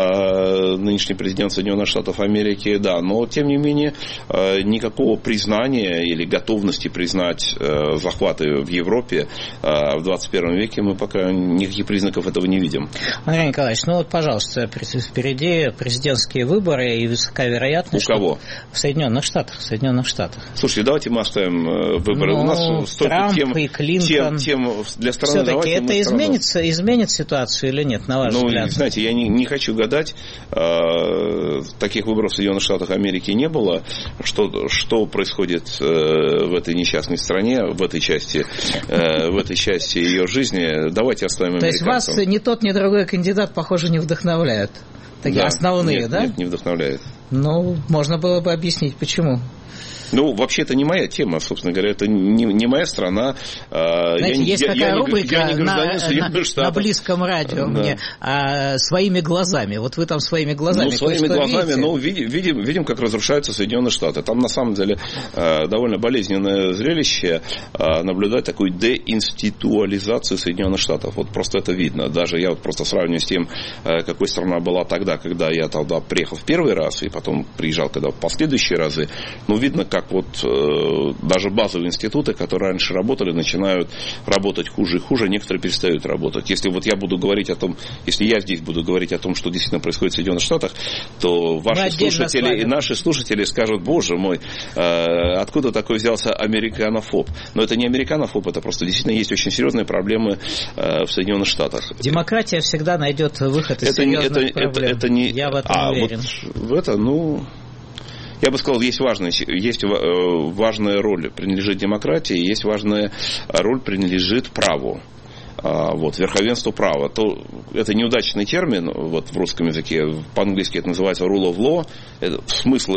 нынешний президент Соединенных Штатов Америки, да, но, тем не менее, никакого признания или готовности признать захваты в Европе в 21 веке мы пока никаких признаков этого не видим. Андрей Николаевич, ну вот, пожалуйста, впереди президентские выборы, и высока вероятность... У кого? В Соединенных Штатах. Слушайте, давайте мы оставим выборы. У нас столько Трамп тем и Клинтон. Тем для страны. Все-таки это изменит ситуацию или нет, на ваш взгляд? Знаете, я не хочу гадать. Таких выборов в Соединенных Штатах Америки не было. Что происходит в этой несчастной стране, в этой части ее жизни, давайте оставим американцам. То есть вас ни тот, ни другой кандидат, похоже, не вдохновляют? Такие основные, да? Нет, не вдохновляет. Ну, можно было бы объяснить, почему. Ну, вообще, это не моя тема, собственно говоря, это не моя страна. Знаете, есть такая рубрика на близком радио мне «Своими глазами». Вот вы там своими глазами. Своими глазами, видим, как разрушаются Соединенные Штаты. Там, на самом деле, довольно болезненное зрелище наблюдать такую деинституализацию Соединенных Штатов. Вот просто это видно. Даже я вот просто сравниваю с тем, какой страна была тогда, когда я тогда приехал в первый раз, и потом приезжал когда в последующие разы. Ну, видно, как вот даже базовые институты, которые раньше работали, начинают работать хуже и хуже, некоторые перестают работать. Если вот я буду говорить о том, если я здесь буду говорить о том, что действительно происходит в Соединенных Штатах, то ваши слушатели и наши слушатели скажут: боже мой, откуда такой взялся американофоб? Но это не американофоб, это просто действительно есть очень серьезные проблемы в Соединенных Штатах. Демократия всегда найдет выход из серьезных проблем. Я в этом уверен. Я бы сказал, есть важная роль принадлежит демократии, есть важная роль принадлежит праву. Верховенство права. Это неудачный термин в русском языке. По-английски это называется rule of law. Смысл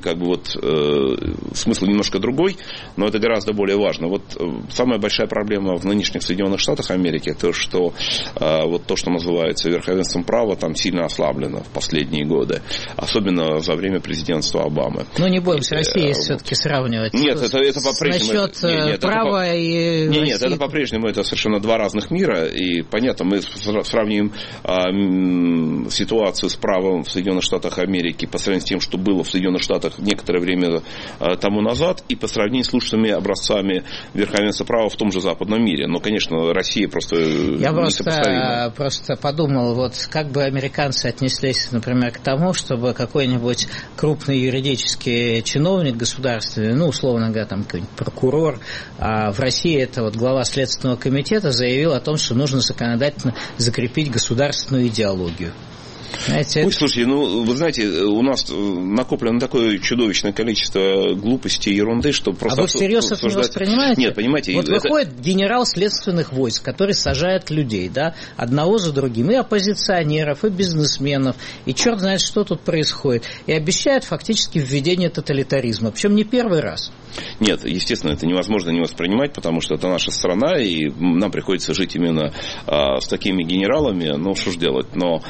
смысл немножко другой, но это гораздо более важно. Самая большая проблема в нынешних Соединенных Штатах Америки, то, что то, что называется верховенством права, там сильно ослаблено в последние годы. Особенно за время президентства Обамы. Не боимся, России все-таки сравнивать. Нет, это по-прежнему. Насчет права и России. Нет, это по-прежнему это совершенно два разных мира, и понятно, мы сравним ситуацию с правом в Соединенных Штатах Америки по сравнению с тем, что было в Соединенных Штатах некоторое время тому назад, и по сравнению с лучшими образцами верховенства права в том же западном мире. Но, конечно, Россия просто несопоставима. Я просто подумал, как бы американцы отнеслись, например, к тому, чтобы какой-нибудь крупный юридический чиновник государственный, условно говоря, там какой-нибудь прокурор, а в России это глава Следственного комитета заявил о том, что нужно законодательно закрепить государственную идеологию. Слушайте, вы знаете, у нас накоплено такое чудовищное количество глупости и ерунды, что просто... А вы всерьез это не воспринимаете? Нет, понимаете... Выходит генерал следственных войск, который сажает людей, одного за другим, и оппозиционеров, и бизнесменов, и черт знает, что тут происходит, и обещает фактически введение тоталитаризма, причем не первый раз. Нет, естественно, это невозможно не воспринимать, потому что это наша страна, и нам приходится жить именно с такими генералами, что ж делать,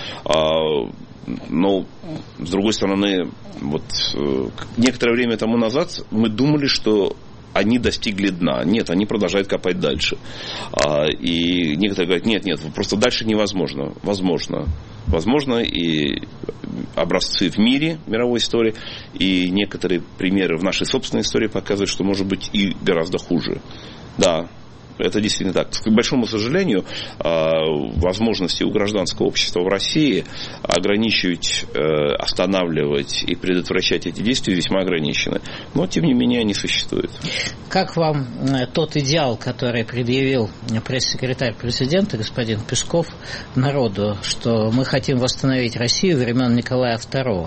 но с другой стороны, некоторое время тому назад мы думали, что они достигли дна. Нет, они продолжают копать дальше. И некоторые говорят, нет, просто дальше невозможно. Возможно, и образцы в мире, мировой истории, и некоторые примеры в нашей собственной истории показывают, что может быть и гораздо хуже. Да. Это действительно так. К большому сожалению, возможности у гражданского общества в России ограничивать, останавливать и предотвращать эти действия весьма ограничены. Но, тем не менее, они существуют. Как вам тот идеал, который предъявил пресс-секретарь президента, господин Песков, народу, что мы хотим восстановить Россию времен Николая II?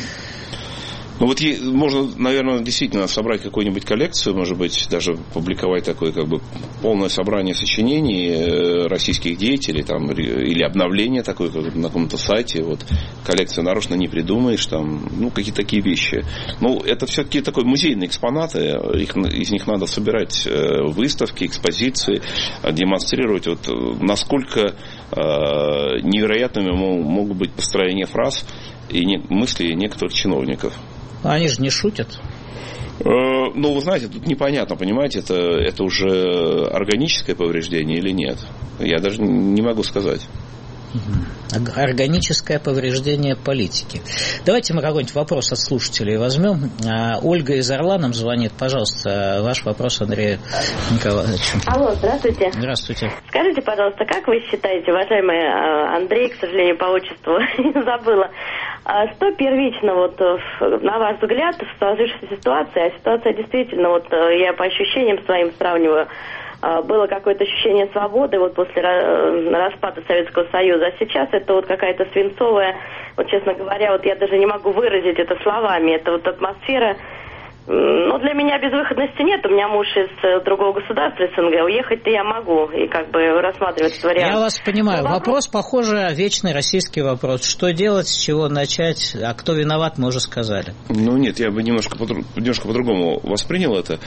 Можно, наверное, действительно собрать какую-нибудь коллекцию, может быть, даже публиковать такое полное собрание сочинений российских деятелей, или обновление такое на каком-то сайте. Коллекцию нарочно не придумаешь, какие-то такие вещи. Это все-таки такой музейные экспонаты, из них надо собирать выставки, экспозиции, демонстрировать, насколько невероятными могут быть построения фраз и мысли некоторых чиновников. Они же не шутят. Вы знаете, тут непонятно, понимаете, это уже органическое повреждение или нет. Я даже не могу сказать. Органическое повреждение политики. Давайте мы какой-нибудь вопрос от слушателей возьмем. Ольга из Орла нам звонит. Пожалуйста, ваш вопрос Андрею Николаевичу. Алло, здравствуйте. Здравствуйте. Скажите, пожалуйста, как вы считаете, уважаемый Андрей, к сожалению, по отчеству забыла, что первично, вот, на ваш взгляд, в сложившейся ситуации, а ситуация действительно, вот, я по ощущениям своим сравниваю, было какое-то ощущение свободы вот после распада Советского Союза, а сейчас это вот какая-то свинцовая, вот честно говоря, вот я даже не могу выразить это словами, это вот атмосфера. Ну, для меня безвыходности нет. У меня муж из другого государства, СНГ. Уехать-то я могу и как бы рассматривать этот вариант. Я вас понимаю. Вопрос, похоже, вечный российский вопрос. Что делать, с чего начать, а кто виноват, мы уже сказали. Ну, нет, я бы немножко по-другому воспринял это.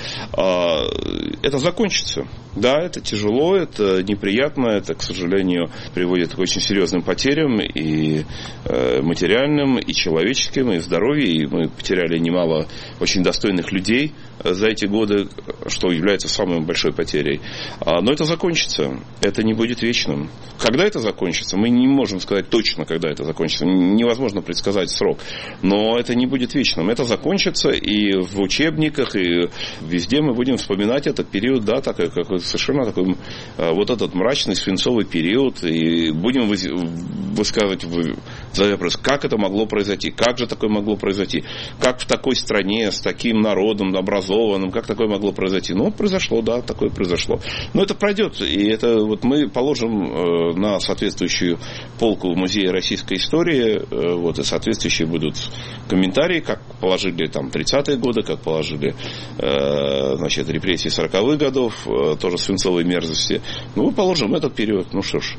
Это закончится. Да, это тяжело, это неприятно, это, к сожалению, приводит к очень серьезным потерям и материальным, и человеческим, и в здоровье. И мы потеряли немало очень достойных людей за эти годы, что является самой большой потерей. Но это закончится. Это не будет вечным. Когда это закончится? Мы не можем сказать точно, когда это закончится. Невозможно предсказать срок. Но это не будет вечным. Это закончится, и в учебниках, и везде мы будем вспоминать этот период, да, такой, совершенно такой вот этот мрачный свинцовый период, и будем высказывать вопрос, как это могло произойти, как же такое могло произойти, как в такой стране с таким народом образованным, как такое могло произойти. Ну, произошло, да, такое произошло. Но это пройдет, и это вот мы положим на соответствующую полку в Музее российской истории, вот, и соответствующие будут комментарии, как положили там 30-е годы, как положили, значит, репрессии 40-х годов, тоже свинцовые мерзости. Ну, мы положим этот период, ну что ж.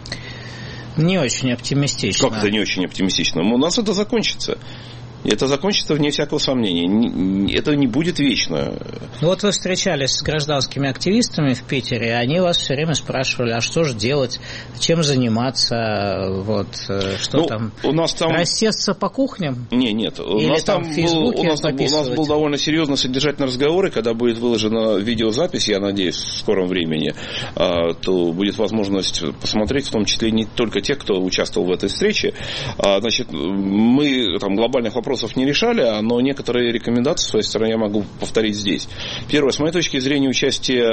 Не очень оптимистично. Как это не очень оптимистично? У нас это закончится. И это закончится вне всякого сомнения. Это не будет вечно. Вот вы встречались с гражданскими активистами в Питере, они вас все время спрашивали, а что же делать, чем заниматься, вот, что там, у нас там рассесться по кухням? Нет. Или у нас там в Фейсбуке у нас был довольно серьезно содержательный разговор, и когда будет выложена видеозапись, я надеюсь, в скором времени, то будет возможность посмотреть, в том числе не только тех, кто участвовал в этой встрече. Значит, мы там глобальных вопросов не решали, но некоторые рекомендации с своей стороны я могу повторить здесь. Первое, с моей точки зрения, участие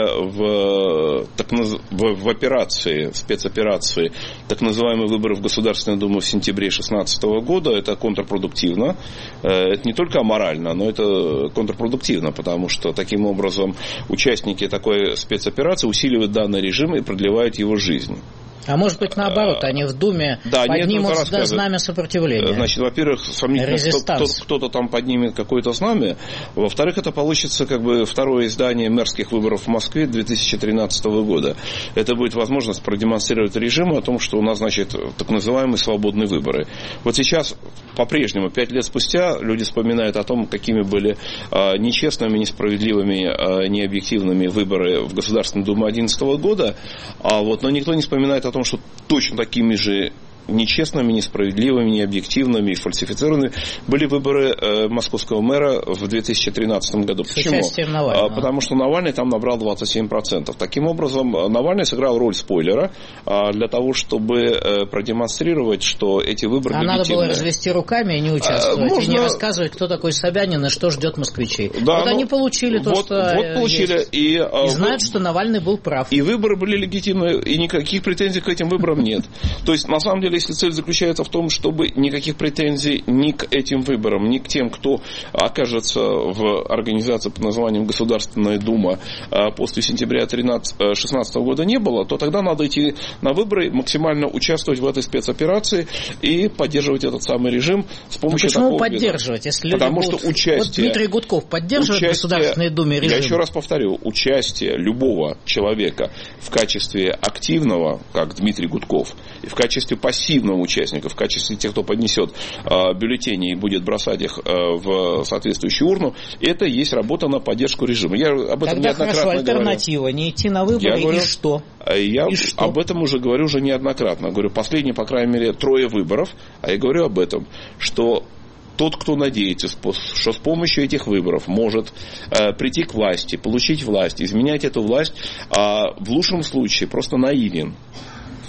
в операции, спецоперации, так называемые выборы в Государственную Думу в сентябре 2016 года, это контрпродуктивно. Это не только аморально, но это контрпродуктивно, потому что таким образом участники такой спецоперации усиливают данный режим и продлевают его жизнь. А может быть, наоборот, они в Думе поднимут знамя сопротивления. Значит, во-первых, сомнительно, кто-то там поднимет какое-то знамя. Во-вторых, это получится как бы второе издание мэрских выборов в Москве 2013 года. Это будет возможность продемонстрировать режиму о том, что у нас, значит, так называемые свободные выборы. Вот сейчас, по-прежнему, 5 лет спустя, люди вспоминают о том, какими были нечестными, несправедливыми, необъективными выборы в Государственную Думу 2011 года, но никто не вспоминает о том, что точно такими же нечестными, несправедливыми, необъективными и фальсифицированными были выборы московского мэра в 2013 году. Почему? Потому что Навальный там набрал 27%. Таким образом, Навальный сыграл роль спойлера для того, чтобы продемонстрировать, что эти выборы легитимны. Надо было развести руками и не участвовать, и не рассказывать, кто такой Собянин и что ждет москвичей. Да, они получили то, что получили, есть. И знают, что Навальный был прав. И выборы были легитимны, и никаких претензий к этим выборам нет. То есть, на самом деле, если цель заключается в том, чтобы никаких претензий ни к этим выборам, ни к тем, кто окажется в организации под названием Государственная Дума после сентября 2016 года не было, то тогда надо идти на выборы, максимально участвовать в этой спецоперации и поддерживать этот самый режим с помощью такого... Почему поддерживать, если люди Потому будут... что участие... Вот Дмитрий Гудков поддерживает в Государственной Думе режим? Я еще раз повторю, участие любого человека в качестве активного, как Дмитрий Гудков, и в качестве пассивного участника, в качестве тех, кто поднесет бюллетени и будет бросать их в соответствующую урну, это и есть работа на поддержку режима. Я об этом неоднократно говорю. Тогда хорошо, альтернатива, не идти на выборы и что? Я об этом уже говорю неоднократно. Говорю, последние, по крайней мере, 3 выборов, а я говорю об этом, что тот, кто надеется, что с помощью этих выборов может прийти к власти, получить власть, изменять эту власть, в лучшем случае просто наивен.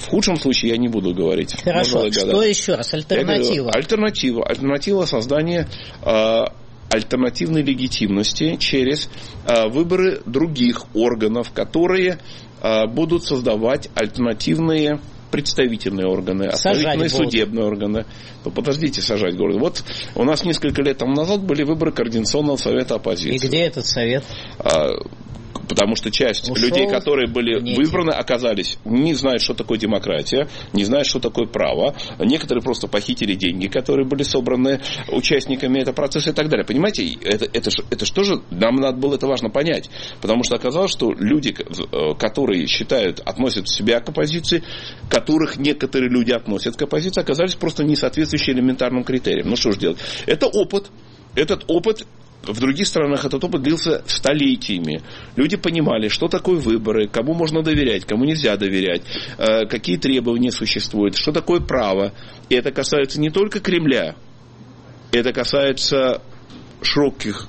В худшем случае я не буду говорить. Хорошо, что еще раз? Альтернатива. Альтернатива создания альтернативной легитимности через выборы других органов, которые будут создавать альтернативные представительные органы, альтернативные судебные органы. Подождите, сажать город. Вот у нас несколько лет тому назад были выборы Координационного совета оппозиции. И где этот совет? Потому что часть людей, которые были выбраны, оказались, не знают, что такое демократия, не знают, что такое право. Некоторые просто похитили деньги, которые были собраны участниками этого процесса и так далее. Понимаете, это что же, нам надо было это важно понять. Потому что оказалось, что люди, которые относят себя к оппозиции, которых некоторые люди относят к оппозиции, оказались просто не соответствующие элементарным критериям. Ну что же делать? Это опыт. Этот опыт в других странах этот опыт длился столетиями. Люди понимали, что такое выборы, кому можно доверять, кому нельзя доверять, какие требования существуют, что такое право. И это касается не только Кремля, это касается широких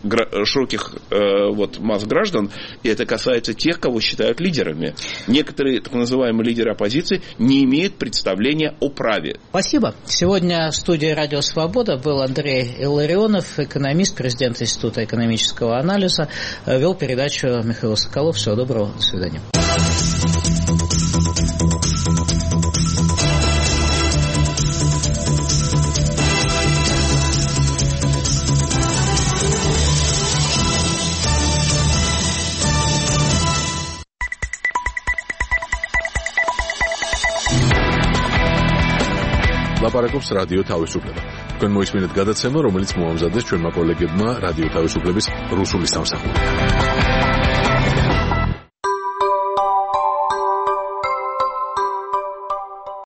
масс граждан, и это касается тех, кого считают лидерами. Некоторые так называемые лидеры оппозиции не имеют представления о праве. Спасибо. Сегодня в студии «Радио Свобода» был Андрей Илларионов, экономист, президент Института экономического анализа. Вел передачу Михаил Соколов. Всего доброго. До свидания. ლაპარაკობს რადიო თავისუფლება. თქვენ მოისმინეთ გადაცემა, რომელიც მოამზადეს ჩვენმა კოლეგებმა რადიო თავისუფლების რუსული სამსახურიდან.